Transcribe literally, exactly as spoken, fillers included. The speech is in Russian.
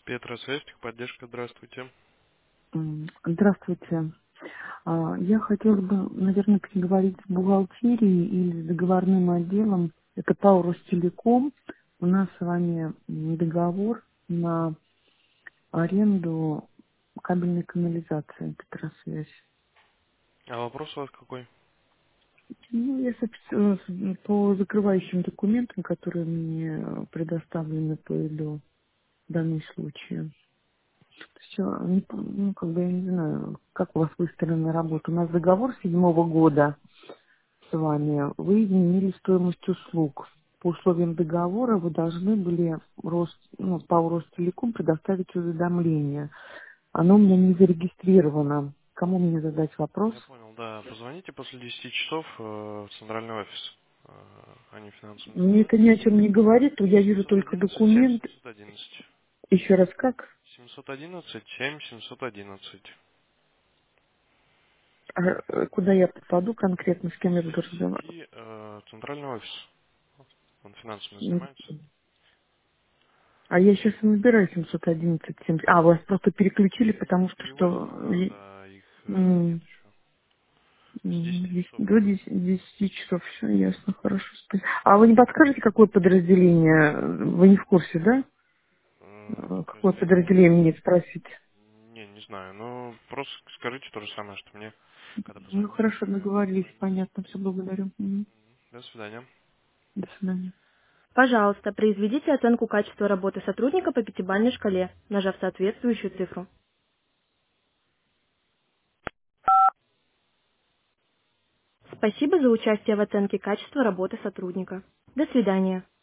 Петросвязь, техподдержка, здравствуйте. М, Здравствуйте. А, Я хотела бы, наверное, переговорить с бухгалтерией или с договорным отделом. Это ПАО «Ростелеком». У нас с вами м, договор на аренду кабельной канализации Петросвязь. А вопрос у вас какой? Ну, я, собственно, с- по закрывающим документам, которые мне предоставлены по ИДО в данном случае. Все, ну, как бы я не знаю, как у вас выстроена работа. У нас договор седьмого года с вами. Вы изменили стоимость услуг. По условиям договора вы должны были Рост, ну, по Ростелеком предоставить уведомление. Оно у меня не зарегистрировано. Кому мне задать вопрос? Я понял, да. Позвоните после десяти часов э, в центральный офис. Э, они финансовым Мне это ни занимаются. о чем не говорит, то я вижу семьсот только одиннадцать семь документ. семьсот одиннадцать. Еще раз как? семьсот одиннадцать семь семьсот одиннадцать. А, э, куда я попаду конкретно, с кем я буду разговаривать? Зайти э, в центральный офис. Он финансами занимается. А я сейчас не набираю семьсот одиннадцать семьдесят. А, вас просто переключили, потому что Переводят на что... нас, э, да, их э, нет м, еще. С м, десяти десять- часов До будут. десяти десяти часов, все ясно, хорошо. спасибо. А вы не подскажете, какое подразделение? Вы не в курсе, да? Э, Э, Какое подразделение. подразделение мне спросить? Не, не знаю. Ну, просто скажите то же самое, что мне, когда Ну, позвоните, хорошо, вы договорились, дозвонитесь. понятно, все, благодарю. Мгм. До свидания. До свидания. Пожалуйста, произведите оценку качества работы сотрудника по пятибалльной шкале, нажав соответствующую цифру. Спасибо за участие в оценке качества работы сотрудника. До свидания.